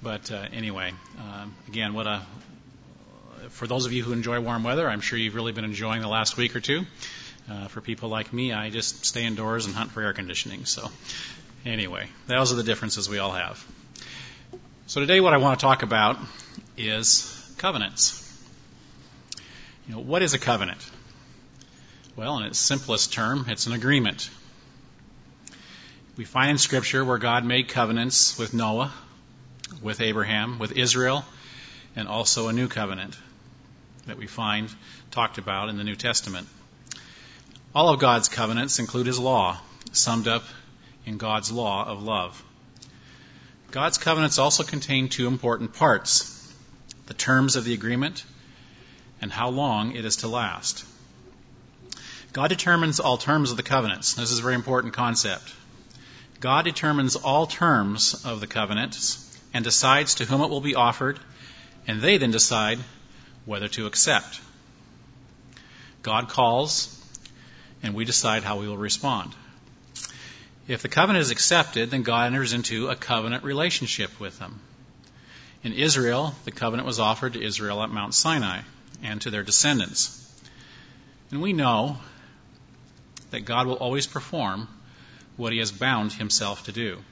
But anyway, again, for those of you who enjoy warm weather, I'm sure you've really been enjoying the last week or two. For people like me, I just stay indoors and hunt for air conditioning. So anyway, those are the differences we all have. So today what I want to talk about is covenants. What is a covenant? Well, in its simplest term, it's an agreement. We find in Scripture where God made covenants with Noah, with Abraham, with Israel, and also a new covenant that we find talked about in the New Testament. All of God's covenants include His law, summed up in God's law of love. God's covenants also contain two important parts: the terms of the agreement and how long it is to last. God determines all terms of the covenants. This is a very important concept. God determines all terms of the covenants and decides to whom it will be offered, and they then decide whether to accept. God calls, and we decide how we will respond. If the covenant is accepted, then God enters into a covenant relationship with them. In Israel, the covenant was offered to Israel at Mount Sinai and to their descendants. And we know that God will always perform what He has bound Himself to do.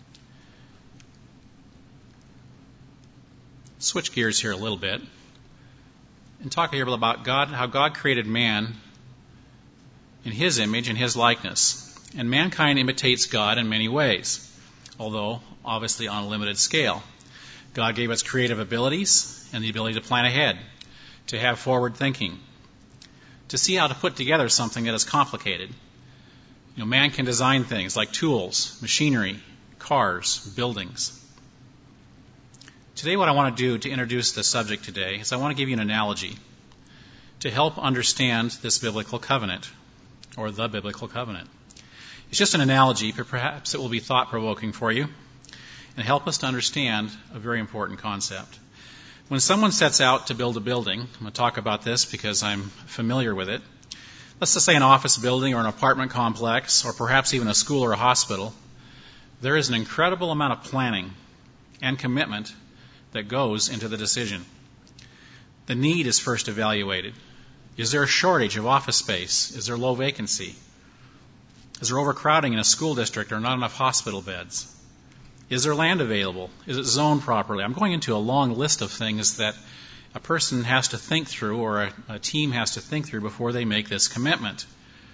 Switch gears here a little bit and talk here about God, how God created man in His image and His likeness. And mankind imitates God in many ways, although obviously on a limited scale. God gave us creative abilities and the ability to plan ahead, to have forward thinking, to see how to put together something that is complicated. Man can design things like tools, machinery, cars, buildings. Today what I want to do to introduce the subject today is I want to give you an analogy to help understand this biblical covenant, or the biblical covenant. It's just an analogy, but perhaps it will be thought-provoking for you and help us to understand a very important concept. When someone sets out to build a building, I'm going to talk about this because I'm familiar with it. Let's just say an office building or an apartment complex or perhaps even a school or a hospital. There is an incredible amount of planning and commitment that goes into the decision. The need is first evaluated. Is there a shortage of office space? Is there low vacancy? Is there overcrowding in a school district or not enough hospital beds? Is there land available? Is it zoned properly? I'm going into a long list of things that a person has to think through or a team has to think through before they make this commitment.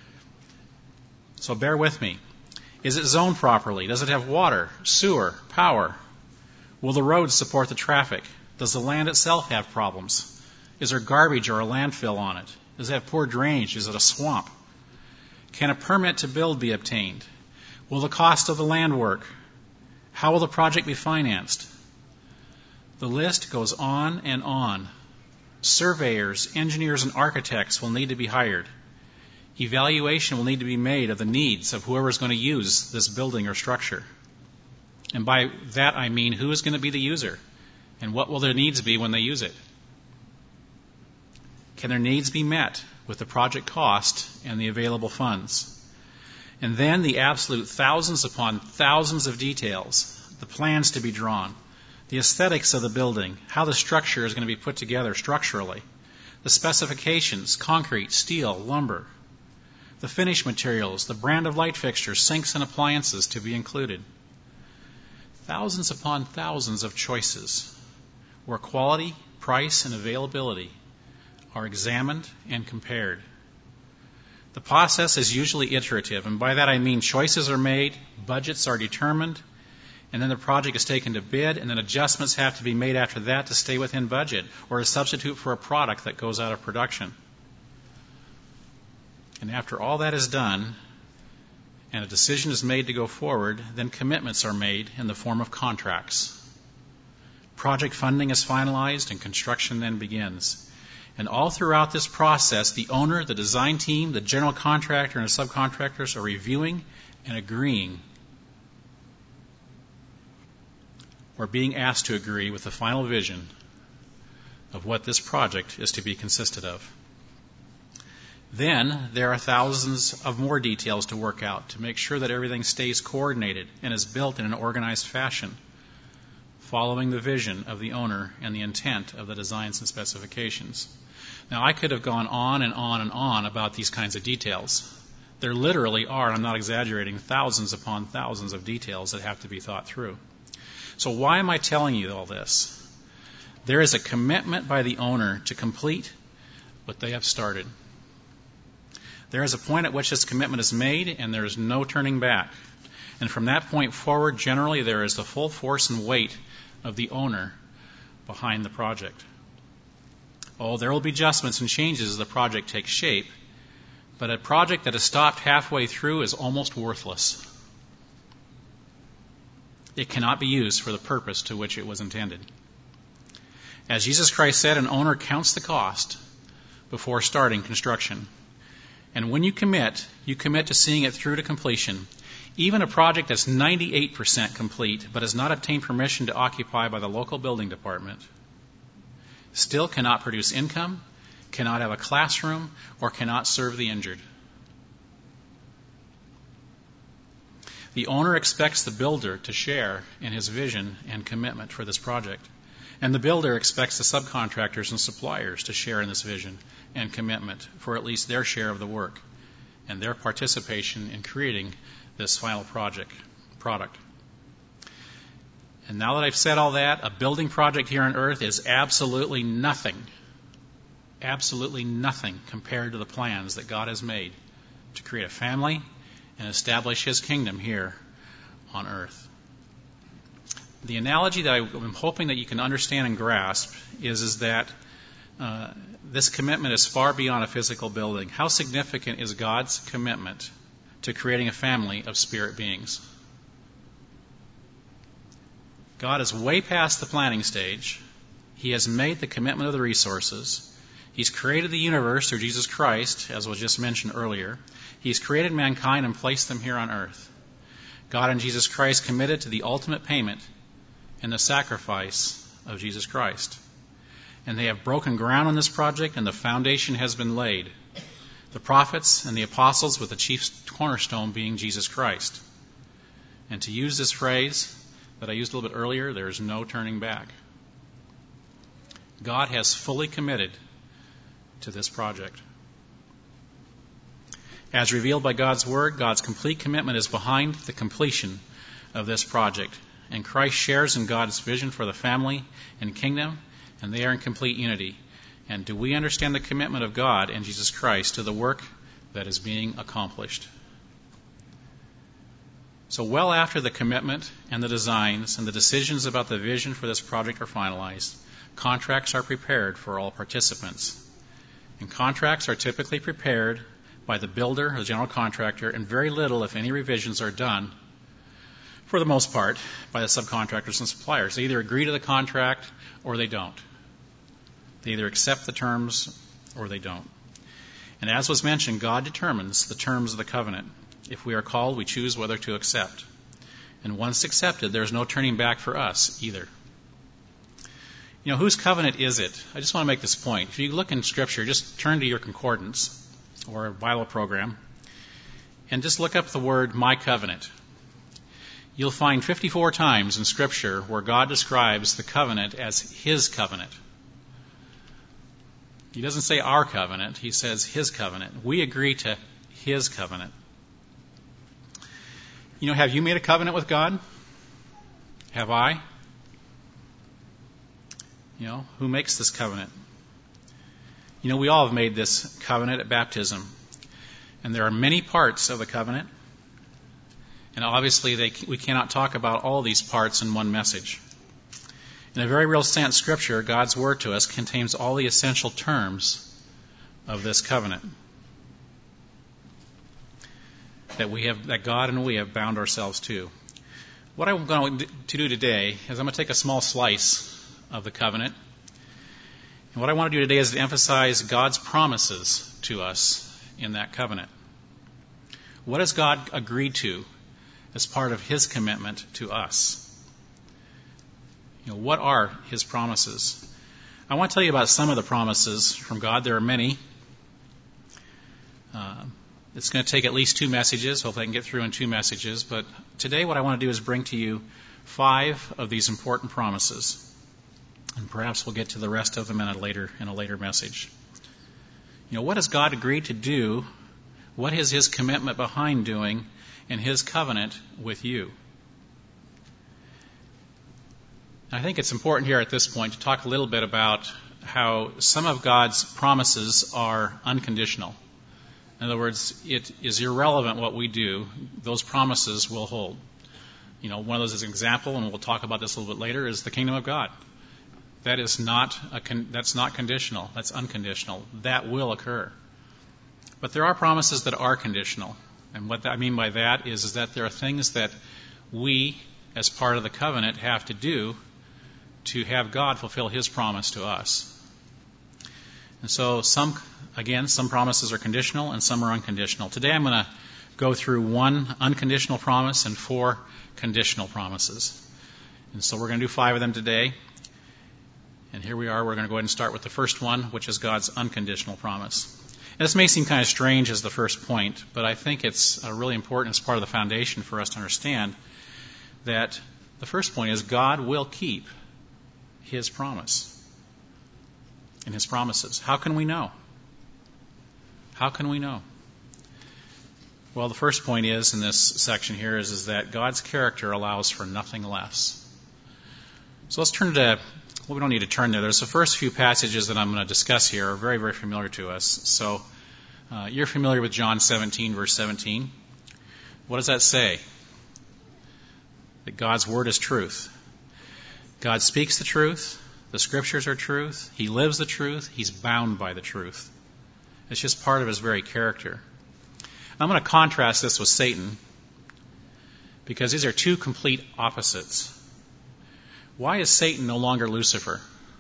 So bear with me. Is it zoned properly? Does it have water, sewer, power? Will the roads support the traffic? Does the land itself have problems? Is there garbage or a landfill on it? Does it have poor drainage? Is it a swamp? Can a permit to build be obtained? Will the cost of the land work? How will the project be financed? The list goes on and on. Surveyors, engineers, and architects will need to be hired. Evaluation will need to be made of the needs of whoever is going to use this building or structure. And by that I mean who is going to be the user and what will their needs be when they use it. Can their needs be met with the project cost and the available funds? And then the absolute thousands upon thousands of details, the plans to be drawn, the aesthetics of the building, how the structure is going to be put together structurally, the specifications, concrete, steel, lumber, the finish materials, the brand of light fixtures, sinks, and appliances to be included. Thousands upon thousands of choices where quality, price, and availability are examined and compared. The process is usually iterative, and by that I mean choices are made, budgets are determined, and then the project is taken to bid, and then adjustments have to be made after that to stay within budget or a substitute for a product that goes out of production. And after all that is done, and a decision is made to go forward, then commitments are made in the form of contracts. Project funding is finalized, and construction then begins. And all throughout this process, the owner, the design team, the general contractor, and the subcontractors are reviewing and agreeing, or being asked to agree with the final vision of what this project is to be consisted of. Then there are thousands of more details to work out to make sure that everything stays coordinated and is built in an organized fashion. following the vision of the owner and the intent of the designs and specifications. Now, I could have gone on and on and on about these kinds of details. There literally are, and I'm not exaggerating, thousands upon thousands of details that have to be thought through. So why am I telling you all this? There is a commitment by the owner to complete what they have started. There is a point at which this commitment is made, and there is no turning back. And from that point forward, generally, there is the full force and weight of the owner behind the project. Oh, there will be adjustments and changes as the project takes shape, but a project that is stopped halfway through is almost worthless. It cannot be used for the purpose to which it was intended. As Jesus Christ said, an owner counts the cost before starting construction. And when you commit to seeing it through to completion. Even a project that's 98% complete but has not obtained permission to occupy by the local building department still cannot produce income, cannot have a classroom, or cannot serve the injured. The owner expects the builder to share in his vision and commitment for this project. And the builder expects the subcontractors and suppliers to share in this vision and commitment for at least their share of the work and their participation in creating this final product. And now that I've said all that, a building project here on earth is absolutely nothing compared to the plans that God has made to create a family and establish His kingdom here on earth. The analogy that I'm hoping that you can understand and grasp is that this commitment is far beyond a physical building. How significant is God's commitment to creating a family of spirit beings? God is way past the planning stage. He has made the commitment of the resources. He's created the universe through Jesus Christ, as was just mentioned earlier. He's created mankind and placed them here on earth. God and Jesus Christ committed to the ultimate payment and the sacrifice of Jesus Christ. And they have broken ground on this project, and the foundation has been laid. The prophets and the apostles, with the chief cornerstone being Jesus Christ. And to use this phrase that I used a little bit earlier, there is no turning back. God has fully committed to this project. As revealed by God's Word, God's complete commitment is behind the completion of this project. And Christ shares in God's vision for the family and kingdom, and they are in complete unity. And do we understand the commitment of God and Jesus Christ to the work that is being accomplished? So well after the commitment and the designs and the decisions about the vision for this project are finalized, contracts are prepared for all participants. And contracts are typically prepared by the builder or the general contractor, and very little, if any, revisions are done, for the most part, by the subcontractors and suppliers. They either agree to the contract or they don't. They either accept the terms or they don't. And as was mentioned, God determines the terms of the covenant. If we are called, we choose whether to accept. And once accepted, there's no turning back for us either. You know, whose covenant is it? I just want to make this point. If you look in Scripture, just turn to your concordance or a Bible program and just look up the word my covenant. You'll find 54 times in Scripture where God describes the covenant as His covenant. He doesn't say our covenant. He says His covenant. We agree to His covenant. You know, have you made a covenant with God? Have I? You know, who makes this covenant? You know, we all have made this covenant at baptism. And there are many parts of the covenant. And obviously we cannot talk about all these parts in one message. In a very real sense, Scripture, God's Word to us, contains all the essential terms of this covenant that God and we have bound ourselves to. What I'm going to do today is I'm going to take a small slice of the covenant. And what I want to do today is to emphasize God's promises to us in that covenant. What has God agreed to as part of His commitment to us? You know, what are His promises? I want to tell you about some of the promises from God. There are many. It's going to take at least 2 messages. Hopefully I can get through in 2 messages. But today what I want to do is bring to you 5 of these important promises. And perhaps we'll get to the rest of them in a later message. What has God agreed to do? What is His commitment behind doing in His covenant with you? I think it's important here at this point to talk a little bit about how some of God's promises are unconditional. In other words, it is irrelevant what we do. Those promises will hold. One of those as an example, and we'll talk about this a little bit later, is the kingdom of God. That's not conditional. That's unconditional. That will occur. But there are promises that are conditional. And what I mean by that is that there are things that we, as part of the covenant, have to do to have God fulfill His promise to us. And so some promises are conditional and some are unconditional. Today I'm going to go through 1 unconditional promise and 4 conditional promises. And so we're going to do 5 of them today. And here we are. We're going to go ahead and start with the first one, which is God's unconditional promise. And this may seem kind of strange as the first point, but I think it's really important as part of the foundation for us to understand that the first point is God will keep His promise and His promises. How can we know? How can we know? Well, the first point is in this section here is that God's character allows for nothing less. So let's turn to, well, we don't need to turn there. There's the first few passages that I'm going to discuss here are very, very familiar to us. So you're familiar with John 17, verse 17. What does that say? That God's word is truth. God speaks the truth. The scriptures are truth. He lives the truth. He's bound by the truth. It's just part of His very character. I'm going to contrast this with Satan because these are 2 complete opposites. Why is Satan no longer Lucifer?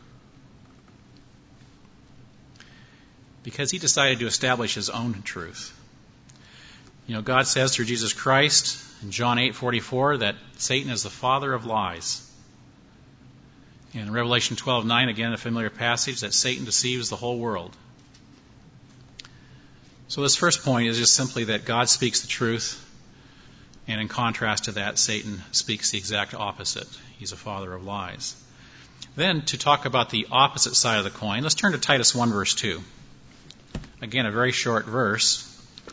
Because he decided to establish his own truth. God says through Jesus Christ in John 8:44 that Satan is the father of lies. And in Revelation 12:9, again, a familiar passage, that Satan deceives the whole world. So this first point is just simply that God speaks the truth, and in contrast to that, Satan speaks the exact opposite. He's a father of lies. Then, to talk about the opposite side of the coin, let's turn to Titus 1, verse 2. Again, a very short verse,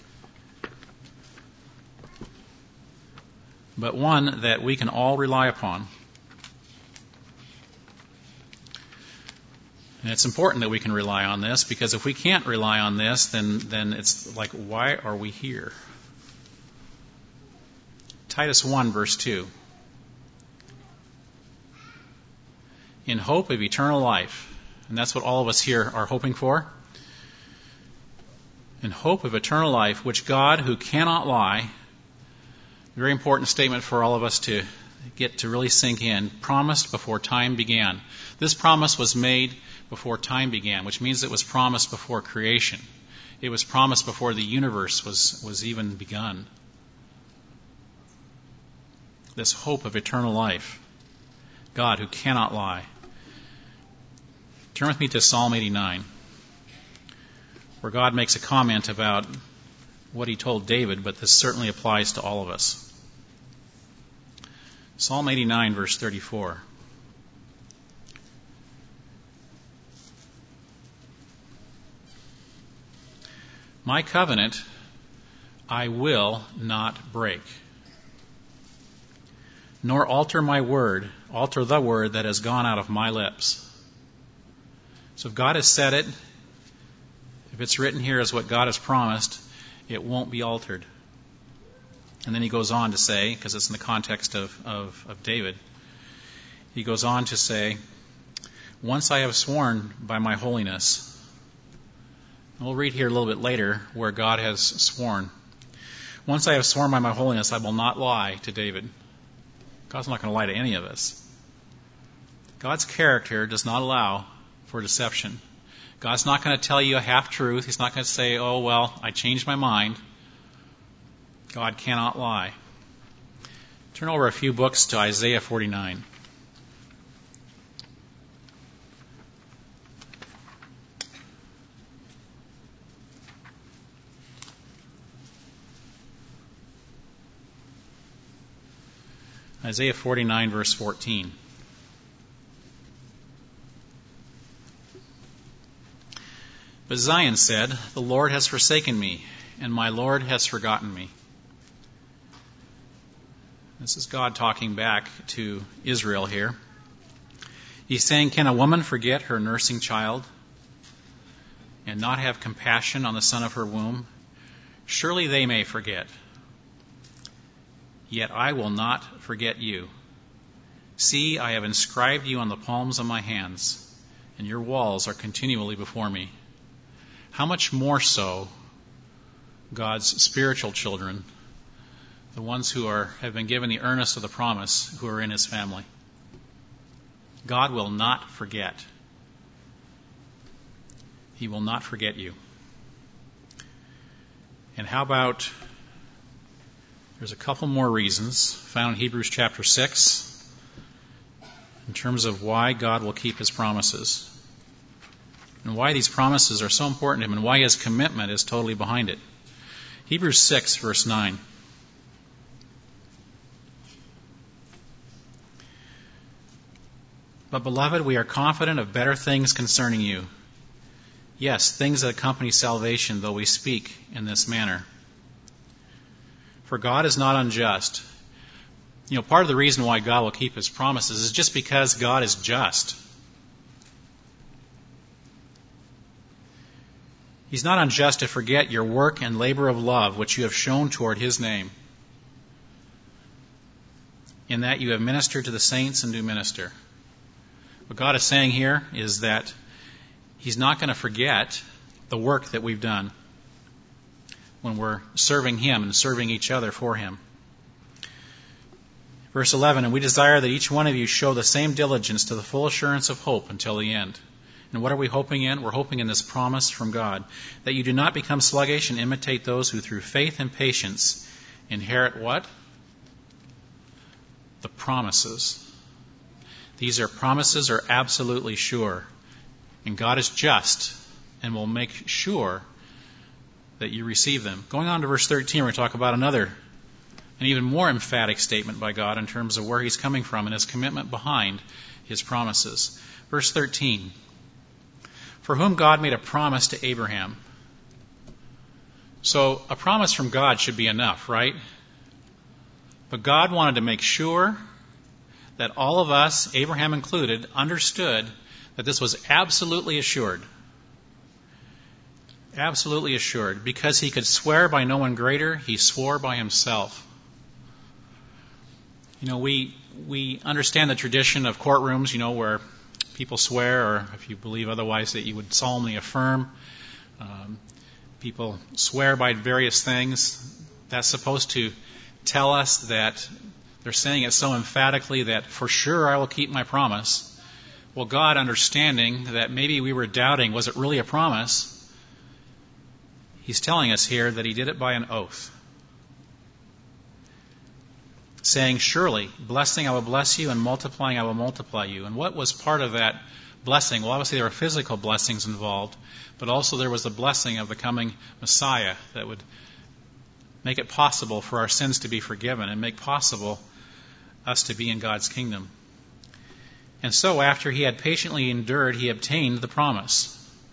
but one that we can all rely upon. And it's important that we can rely on this, because if we can't rely on this, then it's like, why are we here? Titus 1, verse 2. In hope of eternal life. And that's what all of us here are hoping for. In hope of eternal life, which God, who cannot lie, very important statement for all of us to get to really sink in, promised before time began. This promise was made before time began, which means it was promised before creation. It was promised before the universe was even begun. This hope of eternal life. God who cannot lie. Turn with me to Psalm 89, where God makes a comment about what He told David, but this certainly applies to all of us. Psalm 89, verse 34. My covenant I will not break, nor alter the word that has gone out of my lips. So if God has said it, if it's written here as what God has promised, it won't be altered. And then he goes on to say, because it's in the context of David, he goes on to say, once I have sworn by my holiness. And we'll read here a little bit later where God has sworn. Once I have sworn by my holiness, I will not lie to David. God's not going to lie to any of us. God's character does not allow for deception. God's not going to tell you a half-truth. He's not going to say, oh, well, I changed my mind. God cannot lie. Turn over a few books to Isaiah 49. Isaiah 49, verse 14. But Zion said, "The Lord has forsaken me, and my Lord has forgotten me." This is God talking back to Israel here. He's saying, can a woman forget her nursing child and not have compassion on the son of her womb? Surely they may forget. Yet I will not forget you. See, I have inscribed you on the palms of my hands, and your walls are continually before me. How much more so God's spiritual children, the ones who have been given the earnest of the promise, who are in his family. God will not forget. He will not forget you. And how about, there's a couple more reasons found in Hebrews chapter 6 in terms of why God will keep his promises and why these promises are so important to him and why his commitment is totally behind it. Hebrews 6, verse 9. But, beloved, we are confident of better things concerning you. Yes, things that accompany salvation, though we speak in this manner. For God is not unjust. Part of the reason why God will keep his promises is just because God is just. He's not unjust to forget your work and labor of love, which you have shown toward his name, in that you have ministered to the saints and do minister. What God is saying here is that he's not going to forget the work that we've done when we're serving him and serving each other for him. Verse 11, and we desire that each one of you show the same diligence to the full assurance of hope until the end. And what are we hoping in? We're hoping in this promise from God, that you do not become sluggish and imitate those who through faith and patience inherit what? The promises. These promises are absolutely sure. And God is just and will make sure that you receive them. Going on to verse 13, we're going to talk about an even more emphatic statement by God in terms of where he's coming from and his commitment behind his promises. Verse 13, for whom God made a promise to Abraham. So a promise from God should be enough, right? But God wanted to make sure that all of us, Abraham included, understood that this was absolutely assured. Absolutely assured. Because he could swear by no one greater, he swore by himself. We understand the tradition of courtrooms, where people swear, or if you believe otherwise, that you would solemnly affirm. People swear by various things. That's supposed to tell us that they're saying it so emphatically that for sure I will keep my promise. Well, God, understanding that maybe we were doubting, was it really a promise? He's telling us here that he did it by an oath. Saying, surely, blessing I will bless you, and multiplying I will multiply you. And what was part of that blessing? Well, obviously there were physical blessings involved, but also there was the blessing of the coming Messiah that would make it possible for our sins to be forgiven and make possible us to be in God's kingdom. And so after he had patiently endured, he obtained the promise.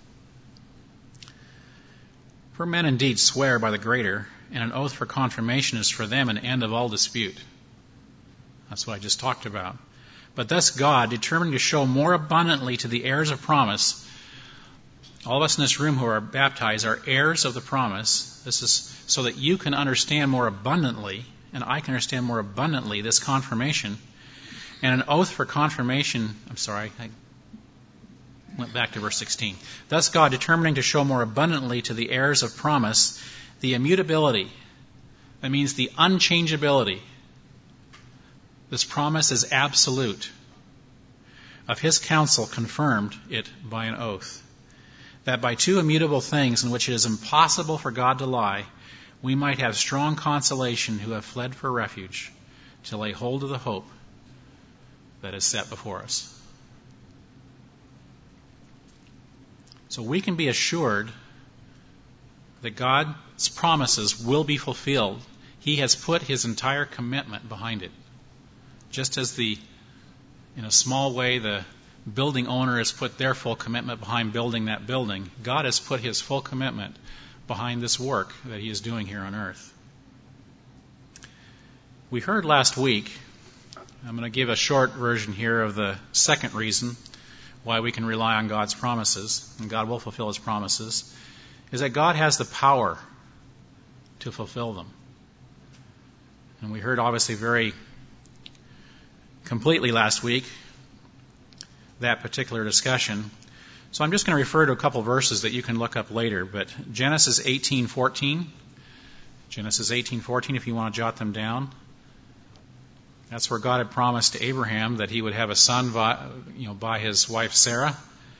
For men indeed swear by the greater, and an oath for confirmation is for them an end of all dispute. That's what I just talked about. But thus God, determining to show more abundantly to the heirs of promise, all of us in this room who are baptized are heirs of the promise. This is so that you can understand more abundantly, and I can understand more abundantly this confirmation. And an oath for confirmation, I went back to verse 16. Thus God, determining to show more abundantly to the heirs of promise the immutability, that means the unchangeability. This promise is absolute. Of his counsel confirmed it by an oath, that by two immutable things in which it is impossible for God to lie, we might have strong consolation who have fled for refuge to lay hold of the hope that is set before us. So we can be assured that God's promises will be fulfilled. He has put his entire commitment behind it. Just as in a small way, the building owner has put their full commitment behind building that building, God has put his full commitment behind this work that he is doing here on earth. We heard last week, I'm going to give a short version here of the second reason why we can rely on God's promises, and God will fulfill his promises, is that God has the power to fulfill them. And we heard obviously very completely last week that particular discussion. So I'm just going to refer to a couple verses that you can look up later. But Genesis 18:14, if you want to jot them down. That's where God had promised to Abraham that he would have a son by his wife Sarah.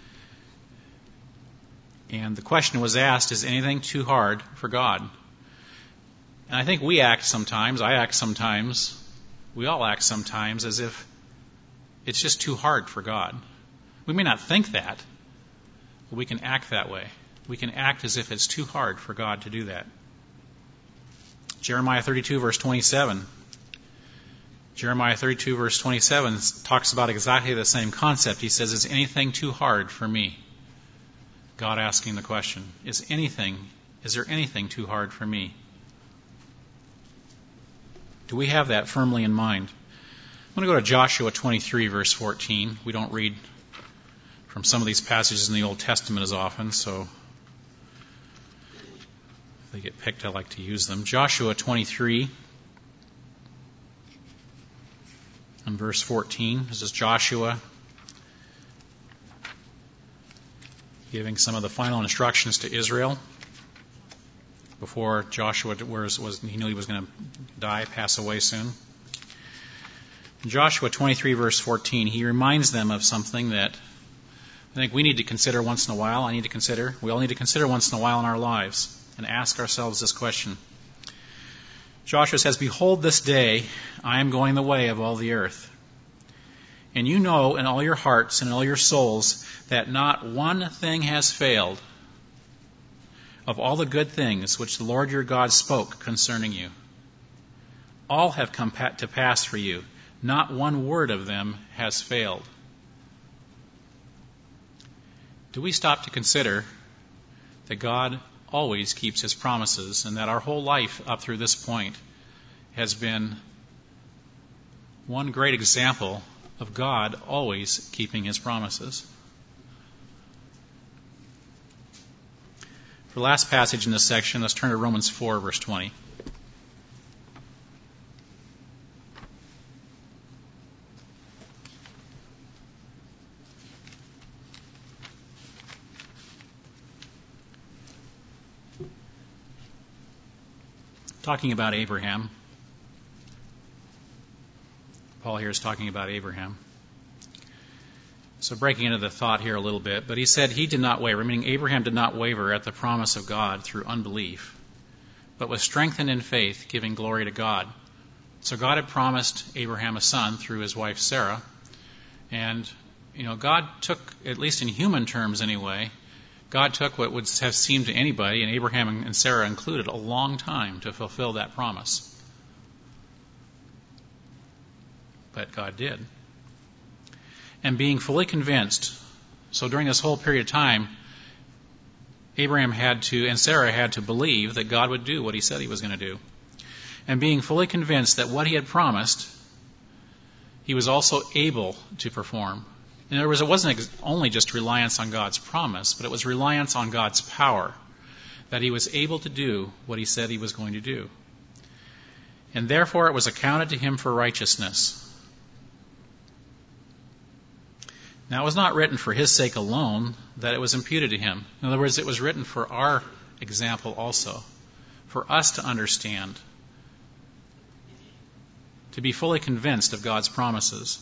And the question was asked, is anything too hard for God? And I think we act sometimes, I act sometimes, we all act sometimes as if it's just too hard for God. We may not think that, but we can act that way. We can act as if it's too hard for God to do that. Jeremiah 32 verse 27. Jeremiah 32 verse 27 talks about exactly the same concept. He says, is anything too hard for me? God asking the question, is there anything too hard for me? Do we have that firmly in mind? I'm going to go to Joshua 23 verse 14. We don't read from some of these passages in the Old Testament as often, so if they get picked, I like to use them. Joshua 23 and verse 14. This is Joshua giving some of the final instructions to Israel before Joshua he knew he was going to die, pass away soon. In Joshua 23 verse 14, he reminds them of something that I think we need to consider once in a while. We all need to consider once in a while in our lives and ask ourselves this question. Joshua says, behold, this day I am going the way of all the earth. And you know in all your hearts and in all your souls that not one thing has failed of all the good things which the Lord your God spoke concerning you. All have come to pass for you. Not one word of them has failed. Do we stop to consider that God always keeps his promises and that our whole life up through this point has been one great example of God always keeping his promises? For the last passage in this section, let's turn to Romans 4, verse 20. Talking about Abraham. Paul here is talking about Abraham. So breaking into the thought here a little bit, but he said he did not waver, meaning Abraham did not waver at the promise of God through unbelief, but was strengthened in faith, giving glory to God. So God had promised Abraham a son through his wife Sarah, and God took, at least in human terms anyway, God took what would have seemed to anybody, and Abraham and Sarah included, a long time to fulfill that promise. But God did. And being fully convinced, so during this whole period of time, Abraham and Sarah had to believe that God would do what he said he was going to do. And being fully convinced that what he had promised, he was also able to perform. In other words, it wasn't only just reliance on God's promise, but it was reliance on God's power, that he was able to do what he said he was going to do. And therefore it was accounted to him for righteousness. Now, it was not written for his sake alone that it was imputed to him. In other words, it was written for our example also, for us to understand, to be fully convinced of God's promises.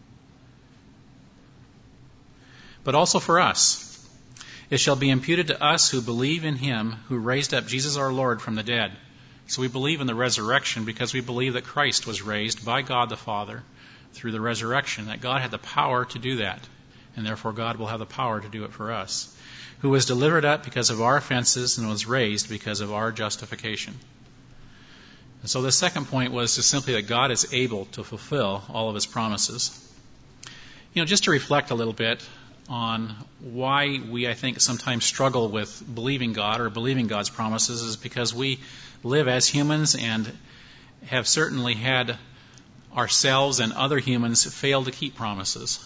But also for us. It shall be imputed to us who believe in him who raised up Jesus our Lord from the dead. So we believe in the resurrection because we believe that Christ was raised by God the Father through the resurrection, that God had the power to do that, and therefore God will have the power to do it for us, who was delivered up because of our offenses and was raised because of our justification. And so the second point was just simply that God is able to fulfill all of his promises. Just to reflect a little bit on why we, I think, sometimes struggle with believing God or believing God's promises is because we live as humans and have certainly had ourselves and other humans fail to keep promises.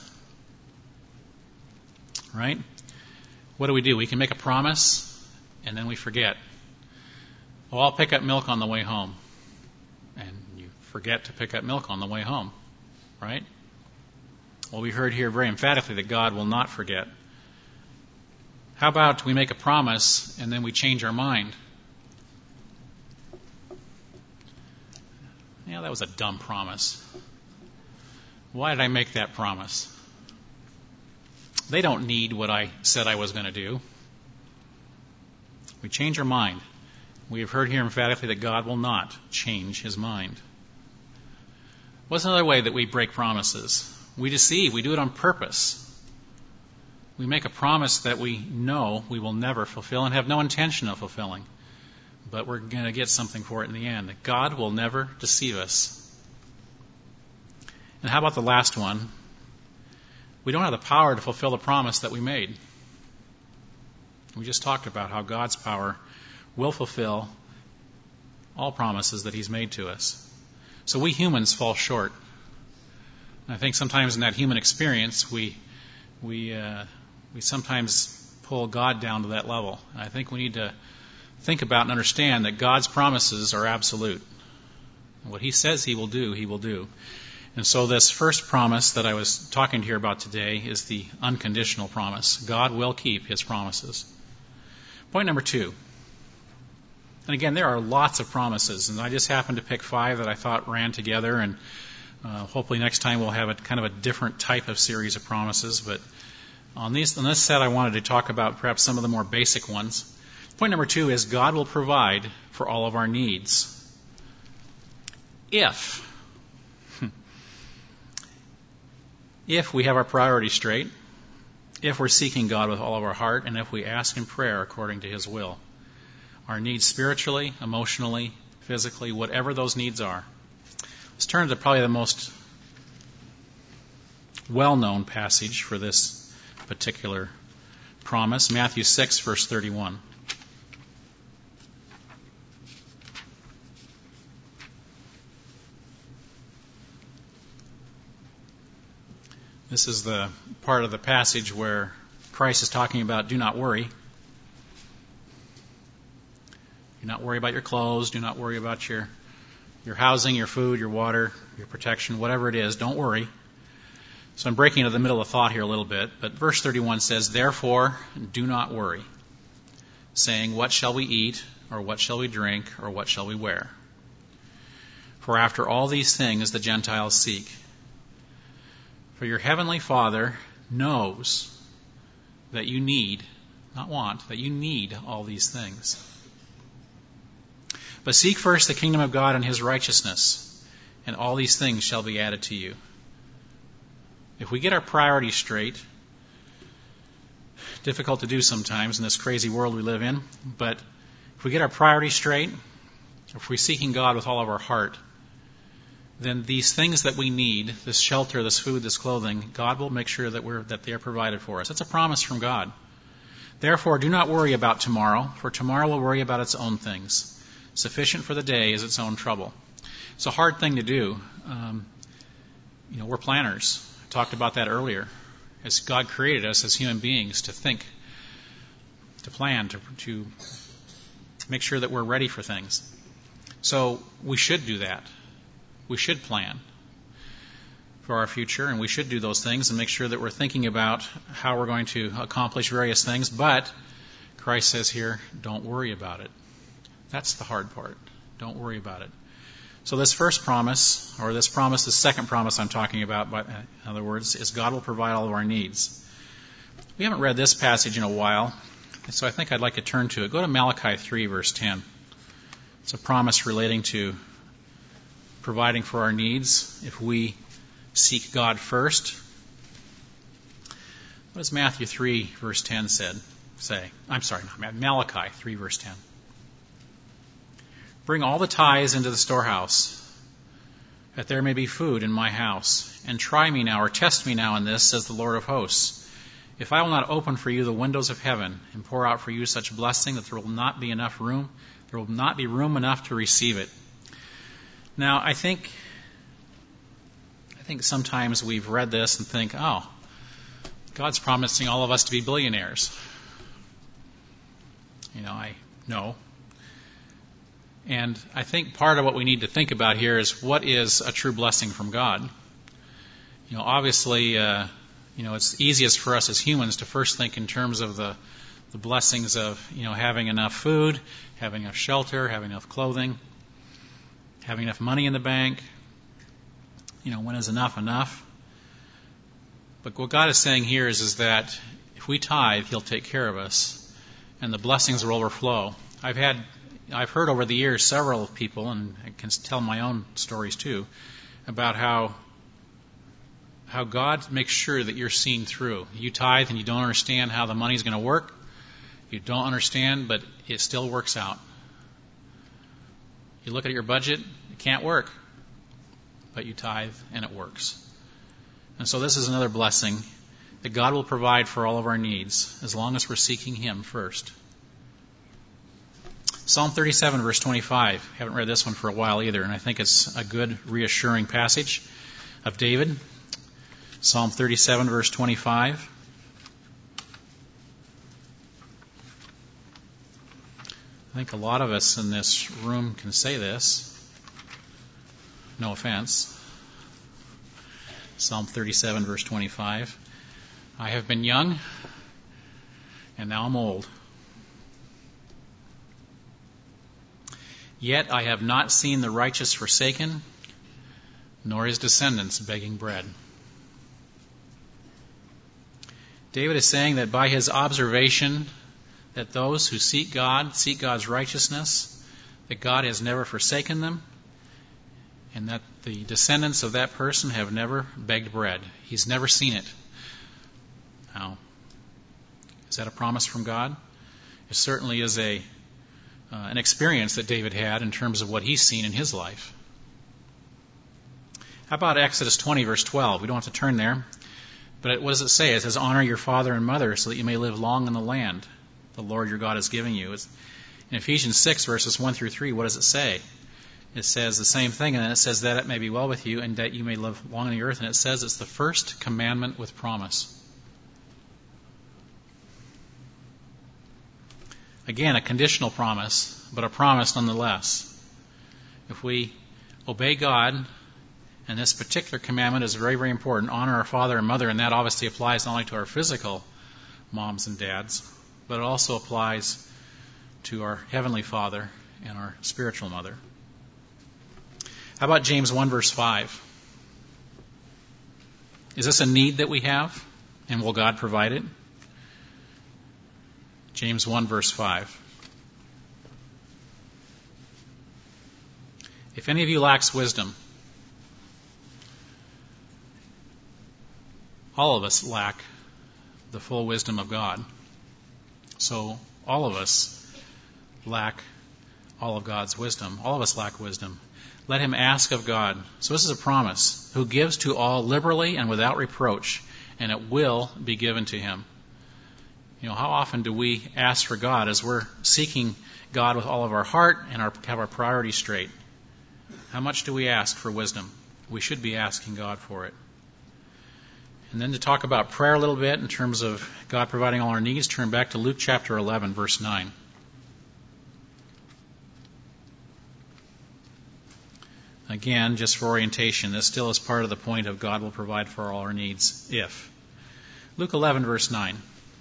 Right? What do? We can make a promise and then we forget. Oh, I'll pick up milk on the way home. And you forget to pick up milk on the way home. Right? Well, we heard here very emphatically that God will not forget. How about we make a promise and then we change our mind? Yeah, that was a dumb promise. Why did I make that promise? They don't need what I said I was going to do. We change our mind. We have heard here emphatically that God will not change his mind. What's another way that we break promises? We deceive. We do it on purpose. We make a promise that we know we will never fulfill and have no intention of fulfilling. But we're going to get something for it in the end. God will never deceive us. And how about the last one? We don't have the power to fulfill the promise that we made. We just talked about how God's power will fulfill all promises that he's made to us. So we humans fall short. And I think sometimes in that human experience, we sometimes pull God down to that level. And I think we need to think about and understand that God's promises are absolute. What he says he will do, he will do. And so this first promise that I was talking to you about today is the unconditional promise. God will keep his promises. Point number 2. And again, there are lots of promises, and I just happened to pick 5 that I thought ran together, and hopefully next time we'll have a kind of a different type of series of promises. But on this set, I wanted to talk about perhaps some of the more basic ones. Point number 2 is God will provide for all of our needs. If we have our priorities straight, if we're seeking God with all of our heart, and if we ask in prayer according to his will. Our needs spiritually, emotionally, physically, whatever those needs are. Let's turn to probably the most well-known passage for this particular promise, Matthew 6, verse 31. This is the part of the passage where Christ is talking about do not worry. Do not worry about your clothes. Do not worry about your housing, your food, your water, your protection, whatever it is. Don't worry. So I'm breaking into the middle of the thought here a little bit. But verse 31 says, therefore, do not worry, saying, what shall we eat, or what shall we drink, or what shall we wear? For after all these things the Gentiles seek. For your heavenly Father knows that you need, not want, that you need all these things. But seek first the kingdom of God and his righteousness, and all these things shall be added to you. If we get our priorities straight, difficult to do sometimes in this crazy world we live in, but if we get our priorities straight, if we're seeking God with all of our heart, then these things that we need, this shelter, this food, this clothing, God will make sure that they are provided for us. That's a promise from God. Therefore, do not worry about tomorrow, for tomorrow will worry about its own things. Sufficient for the day is its own trouble. It's a hard thing to do. We're planners. I talked about that earlier. As God created us as human beings to think, to plan, to make sure that we're ready for things. So we should do that. We should plan for our future, and we should do those things and make sure that we're thinking about how we're going to accomplish various things. But Christ says here, don't worry about it. That's the hard part. Don't worry about it. So this first promise, or this promise, the second promise I'm talking about, in other words, is God will provide all of our needs. We haven't read this passage in a while, so I think I'd like to turn to it. Go to Malachi 3, verse 10. It's a promise relating to providing for our needs if we seek God first. What does Matthew 3, verse 10 say? Malachi 3, verse 10. Bring all the tithes into the storehouse, that there may be food in my house. And try me now, or test me now in this, says the Lord of hosts, if I will not open for you the windows of heaven and pour out for you such blessing that there will not be room enough to receive it. Now, I think sometimes we've read this and think, oh, God's promising all of us to be billionaires. No. And I think part of what we need to think about here is what is a true blessing from God. Obviously, it's easiest for us as humans to first think in terms of the blessings of, having enough food, having enough shelter, having enough clothing, having enough money in the bank. When is enough? But what God is saying here is that if we tithe, He'll take care of us, and the blessings will overflow. I've heard over the years several people, and I can tell my own stories too, about how God makes sure that you're seen through. You tithe and you don't understand how the money's going to work. You don't understand, but it still works out. You look at your budget, it can't work, but you tithe and it works. And so this is another blessing that God will provide for all of our needs as long as we're seeking Him first. Psalm 37, verse 25. Haven't read this one for a while either, and I think it's a good, reassuring passage of David. Psalm 37, verse 25. I think a lot of us in this room can say this. No offense. Psalm 37, verse 25. I have been young, and now I'm old. Yet I have not seen the righteous forsaken, nor his descendants begging bread. David is saying that by his observation that those who seek God, seek God's righteousness, that God has never forsaken them, and that the descendants of that person have never begged bread. He's never seen it. Now, is that a promise from God? It certainly is an experience that David had in terms of what he's seen in his life. How about Exodus 20, verse 12? We don't have to turn there. But what does it say? It says, honor your father and mother so that you may live long in the land the Lord your God is giving you. In Ephesians 6, verses 1 through 3, what does it say? It says the same thing, and then it says that it may be well with you and that you may live long on the earth. And it says it's the first commandment with promise. Again, a conditional promise, but a promise nonetheless. If we obey God, and this particular commandment is very, very important, honor our father and mother, and that obviously applies not only to our physical moms and dads, but it also applies to our heavenly Father and our spiritual mother. How about James 1, verse 5? Is this a need that we have, and will God provide it? James 1, verse 5. If any of you lacks wisdom, all of us lack the full wisdom of God. So all of us lack all of God's wisdom. All of us lack wisdom. Let him ask of God. So this is a promise. Who gives to all liberally and without reproach, and it will be given to him. How often do we ask for God as we're seeking God with all of our heart and have our priorities straight? How much do we ask for wisdom? We should be asking God for it. And then to talk about prayer a little bit in terms of God providing all our needs, turn back to Luke chapter 11, verse 9. Again, just for orientation, this still is part of the point of God will provide for all our needs if. Luke 11, verse 9.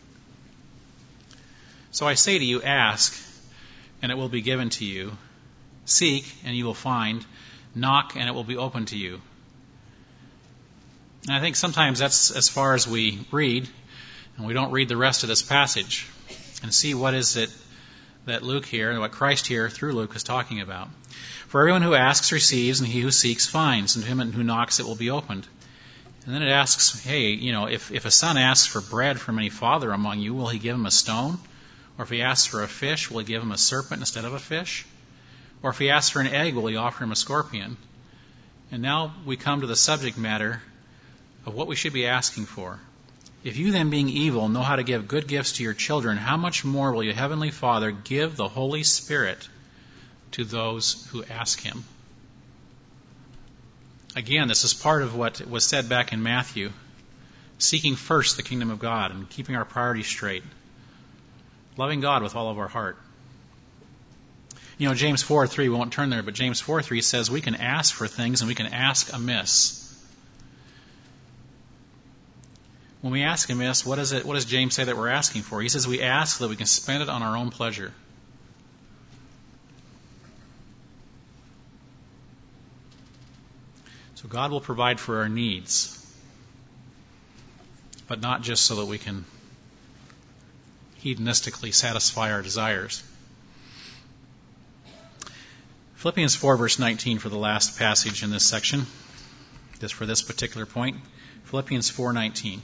So I say to you, ask, and it will be given to you. Seek, and you will find. Knock, and it will be opened to you. And I think sometimes that's as far as we read, and we don't read the rest of this passage and see what is it that Luke here, and what Christ here through Luke is talking about. For everyone who asks receives, and he who seeks finds, and to him who knocks it will be opened. And then it asks, hey, if a son asks for bread from any father among you, will he give him a stone? Or if he asks for a fish, will he give him a serpent instead of a fish? Or if he asks for an egg, will he offer him a scorpion? And now we come to the subject matter of what we should be asking for. If you then, being evil, know how to give good gifts to your children, how much more will your heavenly Father give the Holy Spirit to those who ask him? Again, this is part of what was said back in Matthew, seeking first the kingdom of God and keeping our priorities straight, loving God with all of our heart. You know, James 4:3, we won't turn there, but James 4:3 says we can ask for things and we can ask amiss. When we ask amiss, what does James say that we're asking for? He says we ask so that we can spend it on our own pleasure. So God will provide for our needs, but not just so that we can hedonistically satisfy our desires. Philippians 4, verse 19 for the last passage in this section, just for this particular point. Philippians 4:19.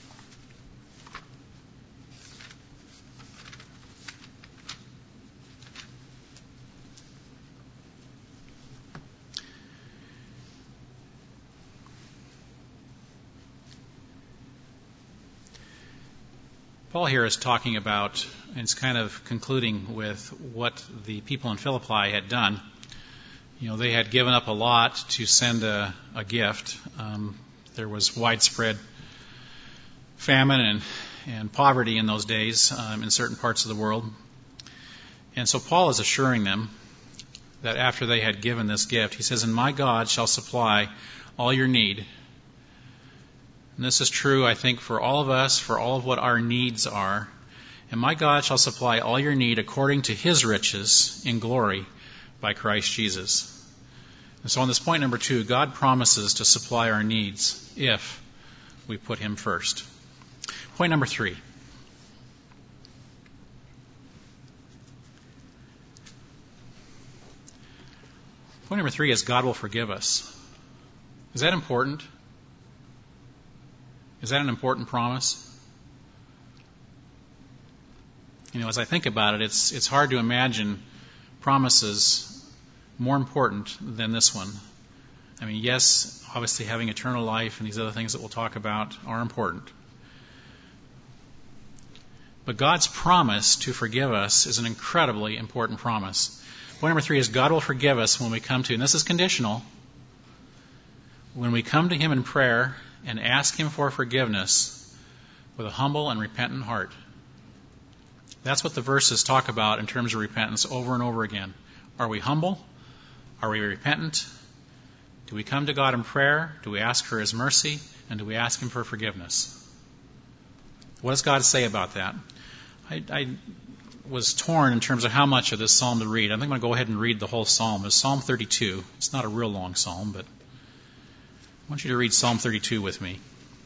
Paul here is talking about, and it's kind of concluding with what the people in Philippi had done. You know, they had given up a lot to send a gift. There was widespread famine and poverty in those days in certain parts of the world. And so Paul is assuring them that after they had given this gift, he says, "And my God shall supply all your need." And this is true, I think, for all of us, for all of what our needs are. "And my God shall supply all your need according to his riches in glory by Christ Jesus." And so on this point number 2, God promises to supply our needs if we put him first. Point number 3. Point number 3 is God will forgive us. Is that important? Is that an important promise? You know, as I think about it, it's hard to imagine promises more important than this one. I mean, yes, obviously having eternal life and these other things that we'll talk about are important. But God's promise to forgive us is an incredibly important promise. Point number 3 is God will forgive us when we come to, and this is conditional, when we come to him in prayer and ask him for forgiveness with a humble and repentant heart. That's what the verses talk about in terms of repentance over and over again. Are we humble? Are we repentant? Do we come to God in prayer? Do we ask for his mercy? And do we ask him for forgiveness? What does God say about that? I was torn in terms of how much of this psalm to read. I think I'm going to go ahead and read the whole psalm. It's Psalm 32. It's not a real long psalm, but I want you to read Psalm 32 with me.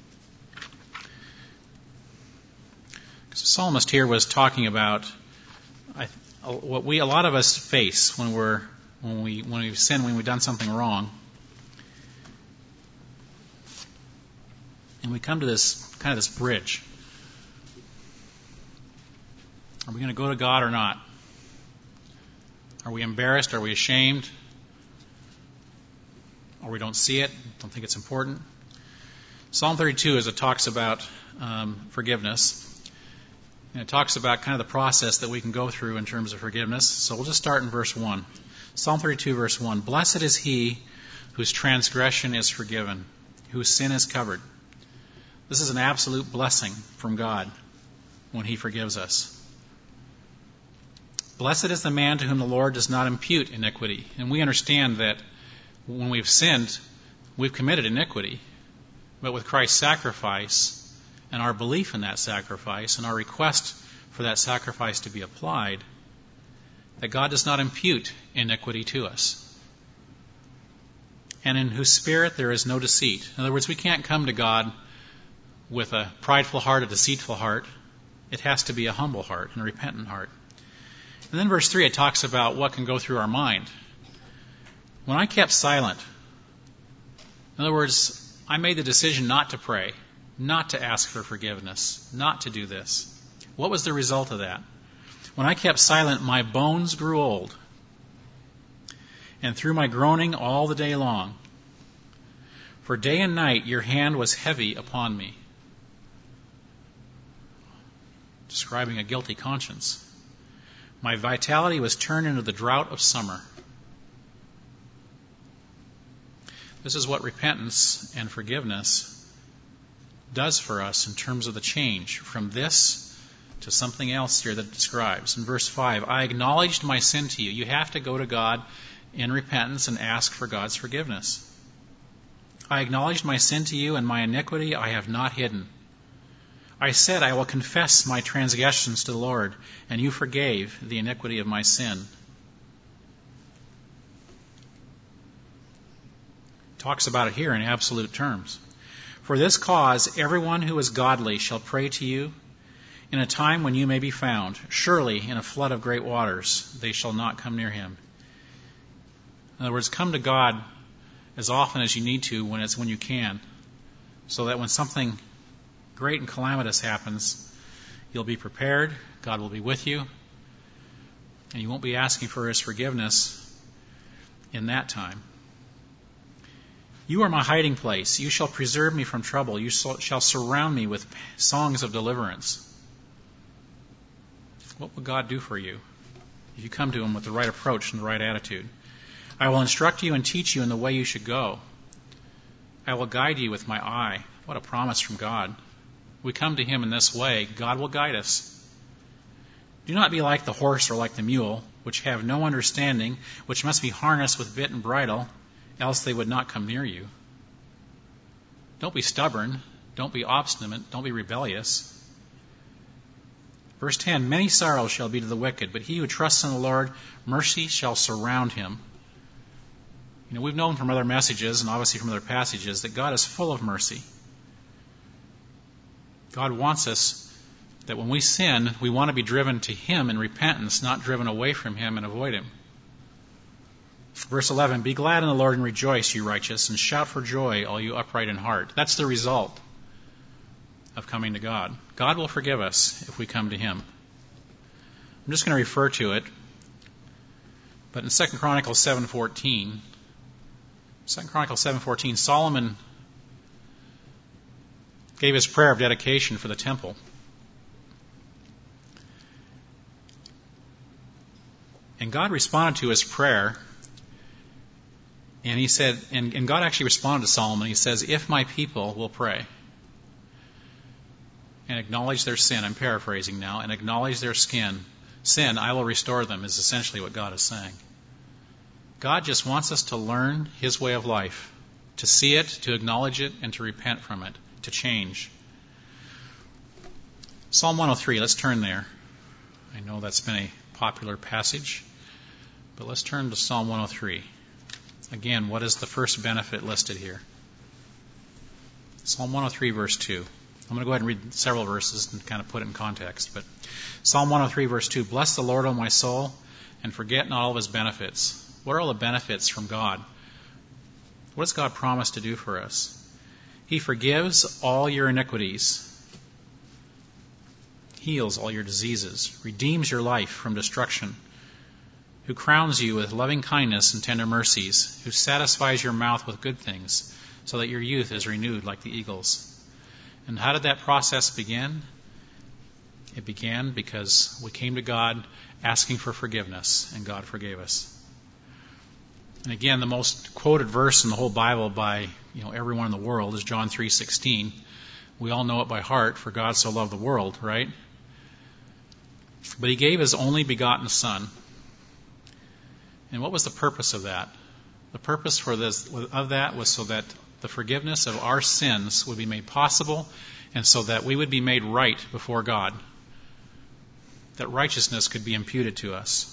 Because the psalmist here was talking about what a lot of us face when we've sinned, when we've done something wrong. And we come to this bridge. Are we going to go to God or not? Are we embarrassed? Are we ashamed? Or we don't see it, don't think it's important. Psalm 32, as it talks about forgiveness, and it talks about kind of the process that we can go through in terms of forgiveness. So we'll just start in verse 1. Psalm 32, verse 1. "Blessed is he whose transgression is forgiven, whose sin is covered." This is an absolute blessing from God when he forgives us. "Blessed is the man to whom the Lord does not impute iniquity." And we understand that when we've sinned, we've committed iniquity. But with Christ's sacrifice and our belief in that sacrifice and our request for that sacrifice to be applied, that God does not impute iniquity to us. "And in whose spirit there is no deceit." In other words, we can't come to God with a prideful heart, a deceitful heart. It has to be a humble heart and a repentant heart. And then verse 3, it talks about what can go through our mind. When I kept silent, in other words, I made the decision not to pray, not to ask for forgiveness, not to do this. What was the result of that? When I kept silent, my bones grew old. and through my groaning all the day long. For day and night your hand was heavy upon me. Describing a guilty conscience. My vitality was turned into the drought of summer. This is what repentance and forgiveness does for us in terms of the change from this to something else here that it describes. In verse 5, I acknowledged my sin to you. You have to go to God in repentance and ask for God's forgiveness. I acknowledged my sin to you, and my iniquity I have not hidden. I said, I will confess my transgressions to the Lord, and you forgave the iniquity of my sin. Talks about it here in absolute terms. For this cause, everyone who is godly shall pray to you in a time when you may be found. Surely in a flood of great waters they shall not come near him. In other words, come to God as often as you need to when you can, so that when something great and calamitous happens, you'll be prepared, God will be with you, and you won't be asking for his forgiveness in that time. You are my hiding place. You shall preserve me from trouble. You shall surround me with songs of deliverance. What will God do for you if you come to him with the right approach and the right attitude? I will instruct you and teach you in the way you should go. I will guide you with my eye. What a promise from God. We come to him in this way, God will guide us. Do not be like the horse or like the mule, which have no understanding, which must be harnessed with bit and bridle, else they would not come near you. Don't be stubborn. Don't be obstinate. Don't be rebellious. Verse 10, many sorrows shall be to the wicked, but he who trusts in the Lord, mercy shall surround him. You know, we've known from other messages and obviously from other passages that God is full of mercy. God wants us that when we sin, we want to be driven to him in repentance, not driven away from him and avoid him. Verse 11, be glad in the Lord and rejoice, you righteous, and shout for joy, all you upright in heart. That's the result of coming to God. God will forgive us if we come to him. I'm just going to refer to it, but in 2 Chronicles 7:14, Solomon gave his prayer of dedication for the temple. And God responded to his prayer, and he said, and God actually responded to Solomon. He says, if my people will pray and acknowledge their sin, I'm paraphrasing now, and acknowledge their sin, I will restore them, is essentially what God is saying. God just wants us to learn his way of life, to see it, to acknowledge it, and to repent from it, to change. Psalm 103, let's turn there. I know that's been a popular passage, but let's turn to Psalm 103. Again, what is the first benefit listed here? Psalm 103, verse 2. I'm going to go ahead and read several verses and kind of put it in context. But Psalm 103, verse 2. Bless the Lord, O my soul, and forget not all of his benefits. What are all the benefits from God? What does God promise to do for us? He forgives all your iniquities, heals all your diseases, redeems your life from destruction, who crowns you with loving kindness and tender mercies, who satisfies your mouth with good things, so that your youth is renewed like the eagles. And how did that process begin? It began because we came to God asking for forgiveness, and God forgave us. And again, the most quoted verse in the whole Bible by everyone in the world is John 3:16. We all know it by heart, for God so loved the world, right? But he gave his only begotten Son. And what was the purpose of that? The purpose of that was so that the forgiveness of our sins would be made possible, and so that we would be made right before God, that righteousness could be imputed to us.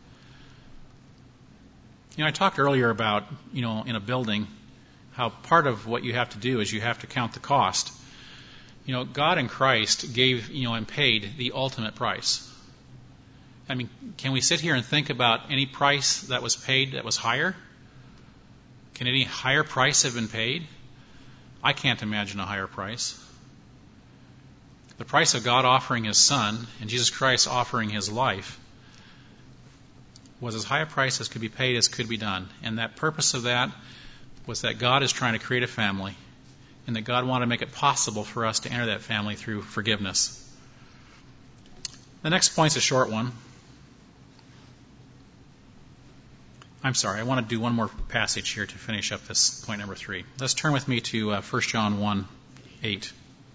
I talked earlier about, in a building, how part of what you have to do is you have to count the cost. God in Christ gave, and paid the ultimate price. I mean, can we sit here and think about any price that was paid that was higher? Can any higher price have been paid? I can't imagine a higher price. The price of God offering his Son and Jesus Christ offering his life was as high a price as could be paid as could be done. And that purpose of that was that God is trying to create a family, and that God wanted to make it possible for us to enter that family through forgiveness. The next point's a short one. I'm sorry, I want to do one more passage here to finish up this point number 3. Let's turn with me to 1 John 1:8.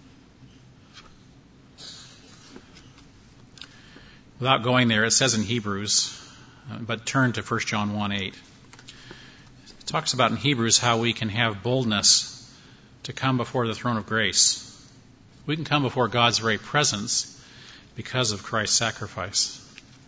Without going there, it says in Hebrews, but turn to 1 John 1:8. It talks about in Hebrews how we can have boldness to come before the throne of grace. We can come before God's very presence because of Christ's sacrifice.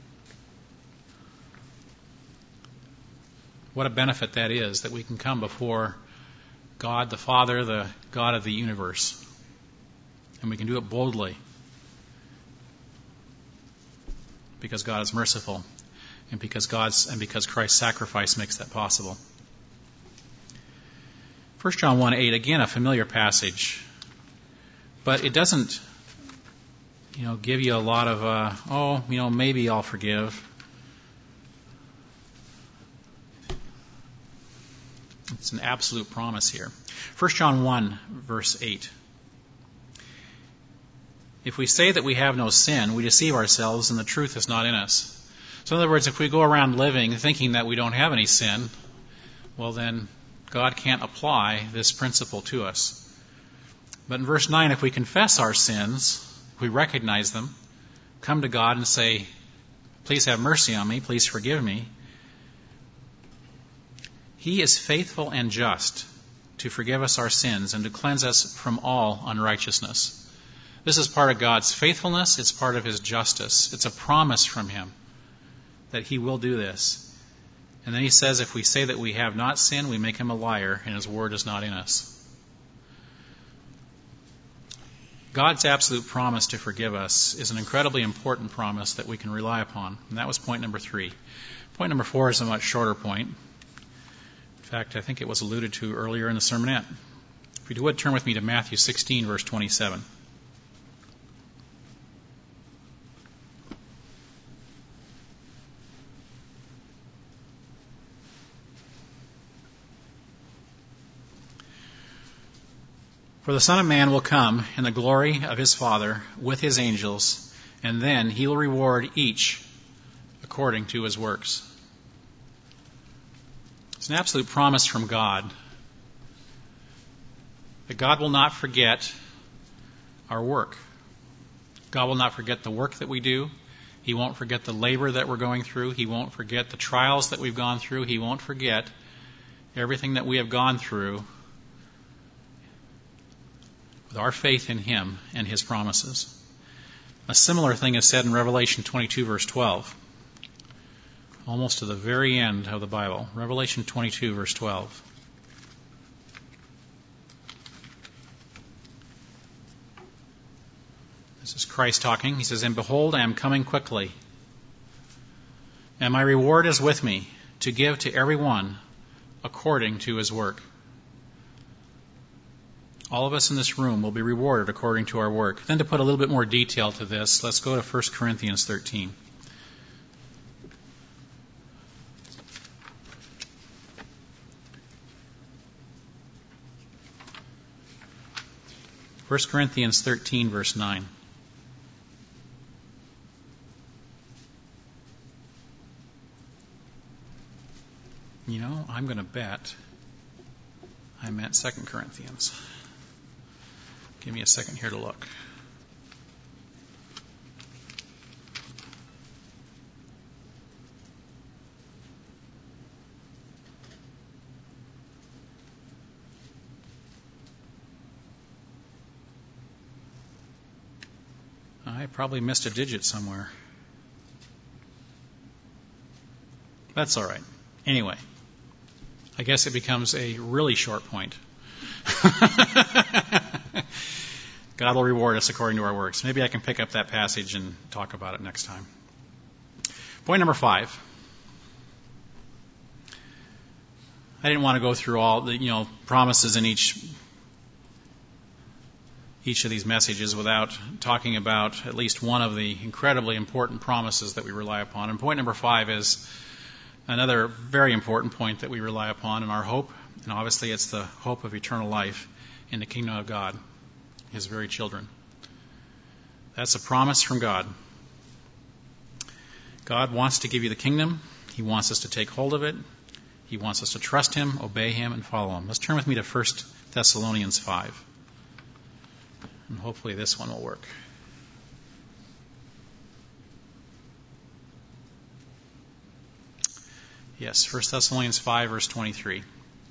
What a benefit that is, that we can come before God the Father, the God of the universe. And we can do it boldly because God is merciful and because Christ's sacrifice makes that possible. 1 John 1:8, again, a familiar passage, but it doesn't, give you a lot of, maybe I'll forgive. It's an absolute promise here. 1 John 1, verse 8. If we say that we have no sin, we deceive ourselves and the truth is not in us. So in other words, if we go around living thinking that we don't have any sin, well then God can't apply this principle to us. But in verse 9, if we confess our sins, if we recognize them, come to God and say, please have mercy on me, please forgive me, He is faithful and just to forgive us our sins and to cleanse us from all unrighteousness. This is part of God's faithfulness. It's part of His justice. It's a promise from Him that He will do this. And then He says if we say that we have not sinned, we make Him a liar and His word is not in us. God's absolute promise to forgive us is an incredibly important promise that we can rely upon. And that was point number 3. Point number 4 is a much shorter point. In fact, I think it was alluded to earlier in the sermonette. If you would, turn with me to Matthew 16, verse 27. For the Son of Man will come in the glory of His Father with His angels, and then He will reward each according to his works. It's an absolute promise from God that God will not forget our work. God will not forget the work that we do. He won't forget the labor that we're going through. He won't forget the trials that we've gone through. He won't forget everything that we have gone through with our faith in Him and His promises. A similar thing is said in Revelation 22, verse 12. Almost to the very end of the Bible. Revelation 22, verse 12. This is Christ talking. He says, "And behold, I am coming quickly, and my reward is with me, to give to every one according to his work." All of us in this room will be rewarded according to our work. Then to put a little bit more detail to this, let's go to 1 Corinthians 13. First Corinthians 13, verse 9. I'm going to bet I meant 2 Corinthians. Give me a second here to look. I probably missed a digit somewhere. That's all right. Anyway, I guess it becomes a really short point. God will reward us according to our works. Maybe I can pick up that passage and talk about it next time. Point number 5. I didn't want to go through all the promises in each of these messages without talking about at least one of the incredibly important promises that we rely upon. And point number 5 is Another very important point that we rely upon in our hope, and obviously it's the hope of eternal life in the kingdom of God, His very children. That's a promise from God. God wants to give you the kingdom. He wants us to take hold of it. He wants us to trust Him, obey Him, and follow Him. Let's turn with me to 1 Thessalonians 5. And hopefully this one will work. Yes, 1 Thessalonians 5, verse 23.